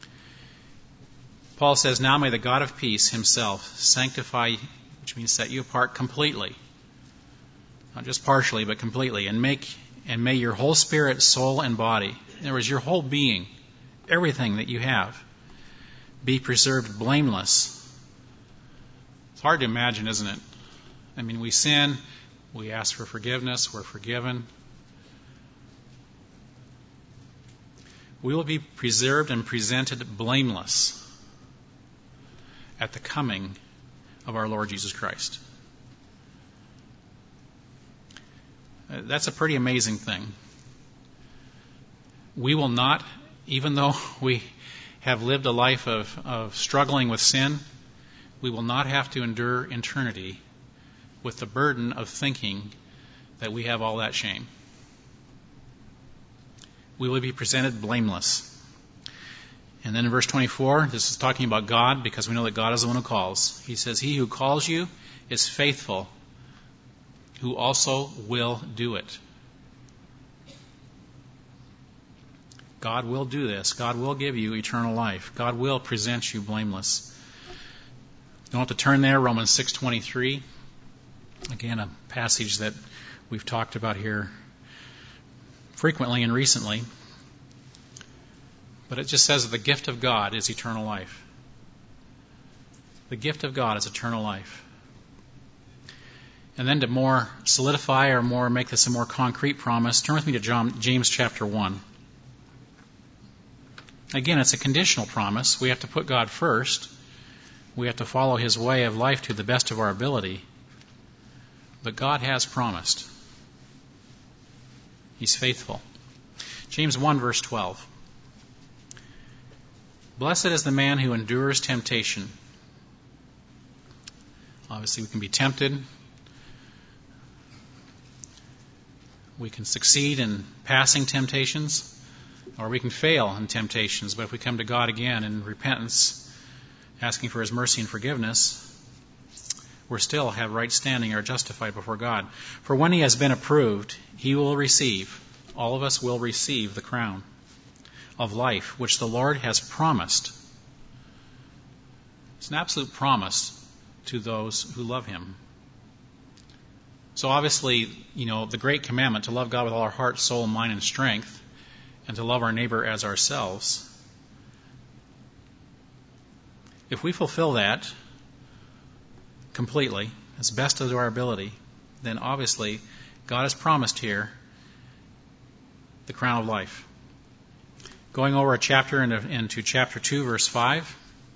Paul says, "Now may the God of peace Himself sanctify," which means set you apart completely, not just partially, but completely, and may your whole spirit, soul, and body, in other words, your whole being, everything that you have, be preserved blameless. It's hard to imagine, isn't it? I mean, we sin, we ask for forgiveness, we're forgiven. We will be preserved and presented blameless at the coming of our Lord Jesus Christ. That's a pretty amazing thing. We will not, even though we have lived a life of struggling with sin, we will not have to endure eternity with the burden of thinking that we have all that shame. We will be presented blameless. And then in verse 24, this is talking about God, because we know that God is the one who calls. He says, "He who calls you is faithful, who also will do it." God will do this. God will give you eternal life. God will present you blameless. You don't have to turn there. Romans 6:23. Again, a passage that we've talked about here frequently and recently. But it just says that the gift of God is eternal life. The gift of God is eternal life. And then to more solidify or more make this a more concrete promise, turn with me to James chapter 1. Again, it's a conditional promise. We have to put God first. We have to follow His way of life to the best of our ability. But God has promised. He's faithful. James 1, verse 12. "Blessed is the man who endures temptation." Obviously, we can be tempted. We can succeed in passing temptations, or we can fail in temptations. But if we come to God again in repentance, asking for His mercy and forgiveness, we still have right standing, are justified before God. "For when he has been approved, he will receive," all of us will receive, "the crown of life, which the Lord has promised." It's an absolute promise to those who love Him. So obviously, the great commandment to love God with all our heart, soul, mind, and strength, and to love our neighbor as ourselves. If we fulfill that completely, as best of our ability, then obviously God has promised here the crown of life. Going over a chapter into chapter 2, verse 5,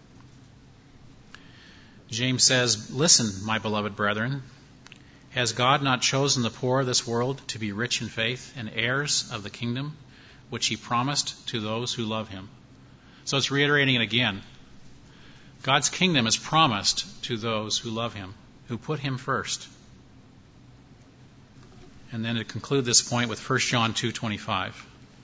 James says, "Listen, my beloved brethren, has God not chosen the poor of this world to be rich in faith and heirs of the kingdom which He promised to those who love Him?" So it's reiterating it again. God's kingdom is promised to those who love Him, who put Him first. And then to conclude this point with 1 John 2:25.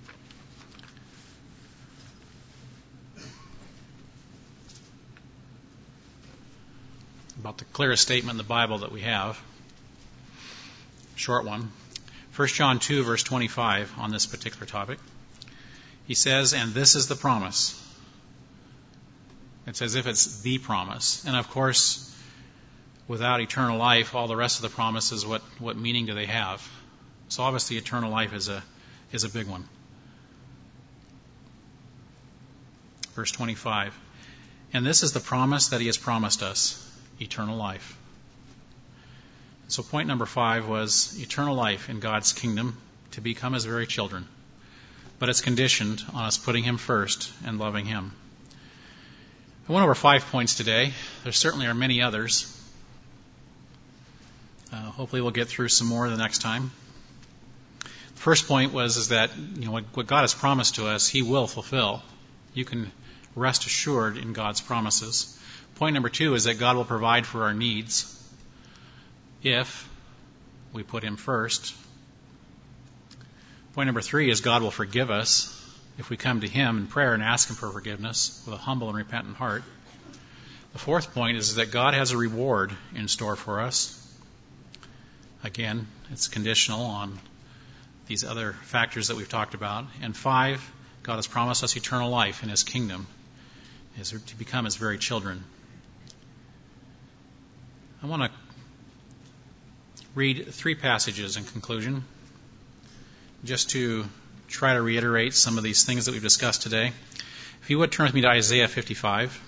About the clearest statement in the Bible that we have. Short one. 1 John 2, verse 25 on this particular topic. He says, "And this is the promise." It's as if it's the promise. And of course, without eternal life, all the rest of the promises, what meaning do they have? So obviously eternal life is a big one. Verse 25. "And this is the promise that He has promised us, eternal life." So point number 5 was eternal life in God's kingdom, to become His very children. But it's conditioned on us putting Him first and loving Him. I went over 5 points today. There certainly are many others. Hopefully we'll get through some more the next time. The first point is that what God has promised to us, He will fulfill. You can rest assured in God's promises. Point number 2 is that God will provide for our needs if we put Him first. Point number 3 is God will forgive us if we come to Him in prayer and ask Him for forgiveness with a humble and repentant heart. The fourth point is that God has a reward in store for us. Again, it's conditional on these other factors that we've talked about. And 5, God has promised us eternal life in His kingdom, to become His very children. I want to read 3 passages in conclusion, just to try to reiterate some of these things that we've discussed today. If you would turn with me to Isaiah 55.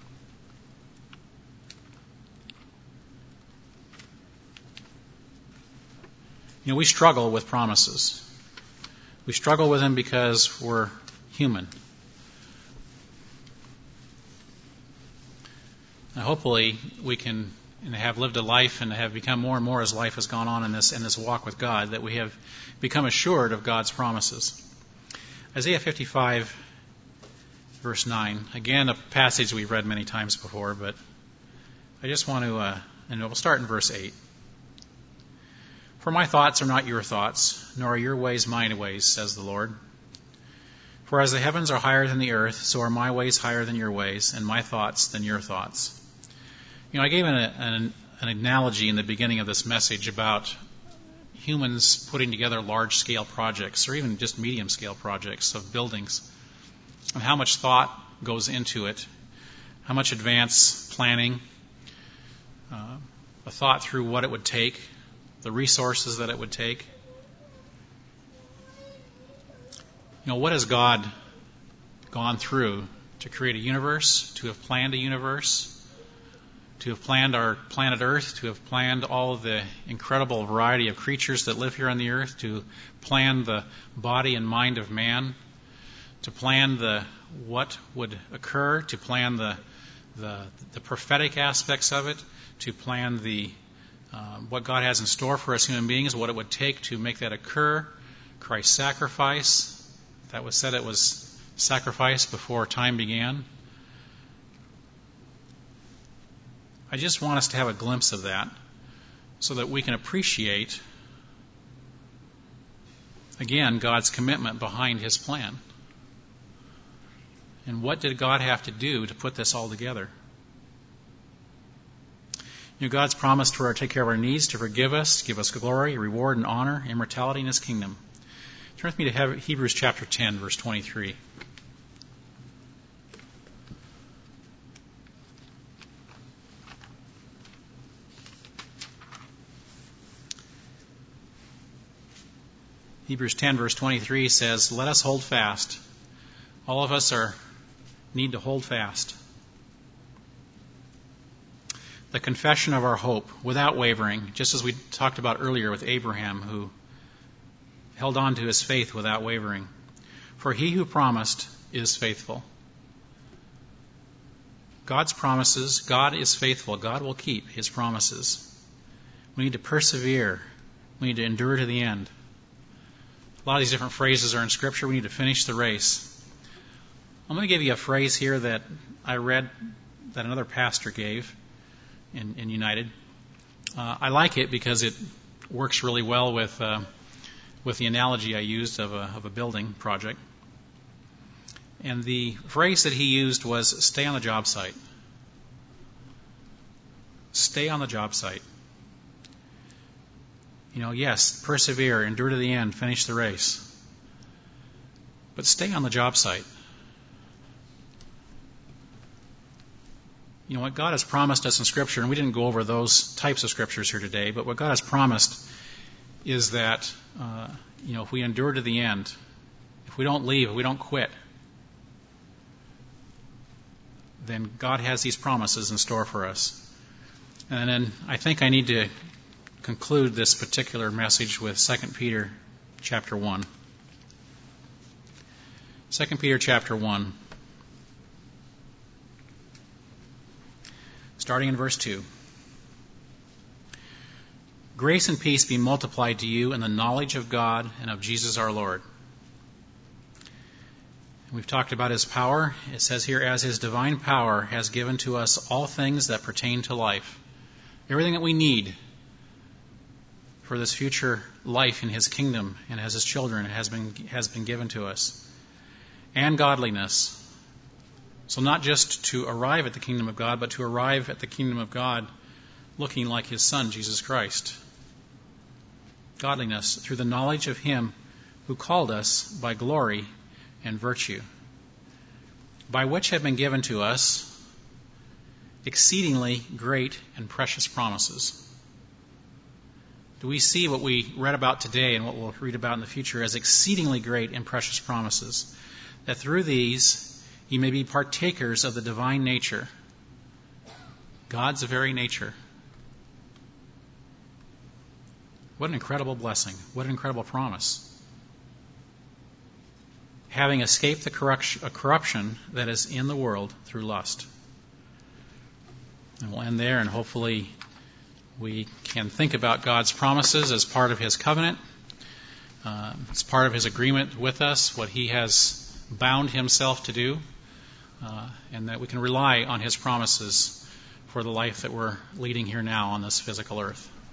We struggle with promises. We struggle with them because we're human. And hopefully we can have lived a life and have become more and more as life has gone on in this walk with God, that we have become assured of God's promises. Isaiah 55, verse 9. Again, a passage we've read many times before, but I just want to, and we'll start in verse 8. For my thoughts are not your thoughts, nor are your ways mine ways, says the Lord. For as the heavens are higher than the earth, so are my ways higher than your ways, and my thoughts than your thoughts. I gave an analogy in the beginning of this message about humans putting together large-scale projects, or even just medium-scale projects of buildings, and how much thought goes into it, how much advanced planning, a thought through what it would take, the resources that it would take. What has God gone through to create a universe, to have planned a universe, to have planned our planet Earth, to have planned all of the incredible variety of creatures that live here on the earth, to plan the body and mind of man, to plan what would occur, to plan the prophetic aspects of it, to plan what God has in store for us human beings, what it would take to make that occur, Christ's sacrifice. That was said it was sacrificed before time began. I just want us to have a glimpse of that so that we can appreciate, again, God's commitment behind His plan. And what did God have to do to put this all together? God's promised to take care of our needs, to forgive us, to give us glory, reward, and honor, immortality in His kingdom. Turn with me to Hebrews chapter 10, verse 23. Hebrews 10, verse 23 says, "Let us hold fast." All of us need to hold fast. The confession of our hope without wavering, just as we talked about earlier with Abraham, who held on to his faith without wavering. For He who promised is faithful. God's promises, God is faithful. God will keep His promises. We need to persevere. We need to endure to the end. A lot of these different phrases are in Scripture. We need to finish the race. I'm going to give you a phrase here that I read that another pastor gave in United. I like it because it works really well with the analogy I used of a building project. And the phrase that he used was, "Stay on the job site." Stay on the job site. Yes, persevere, endure to the end, finish the race. But stay on the job site. What God has promised us in Scripture, and we didn't go over those types of Scriptures here today, but what God has promised is that, if we endure to the end, if we don't leave, if we don't quit, then God has these promises in store for us. And then I think I need to conclude this particular message with 2 Peter chapter 1. 2 Peter chapter 1. Starting in verse 2. Grace and peace be multiplied to you in the knowledge of God and of Jesus our Lord. We've talked about His power. It says here, as His divine power has given to us all things that pertain to life. Everything that we need for this future life in His kingdom and as His children has been given to us. And godliness. So not just to arrive at the kingdom of God, but to arrive at the kingdom of God looking like His Son, Jesus Christ. Godliness through the knowledge of Him who called us by glory and virtue, by which have been given to us exceedingly great and precious promises. Do we see what we read about today and what we'll read about in the future as exceedingly great and precious promises? That through these ye may be partakers of the divine nature, God's very nature. What an incredible blessing. What an incredible promise. Having escaped the corruption that is in the world through lust. And we'll end there, and hopefully we can think about God's promises as part of His covenant, as part of His agreement with us, what He has bound Himself to do, and that we can rely on His promises for the life that we're leading here now on this physical earth.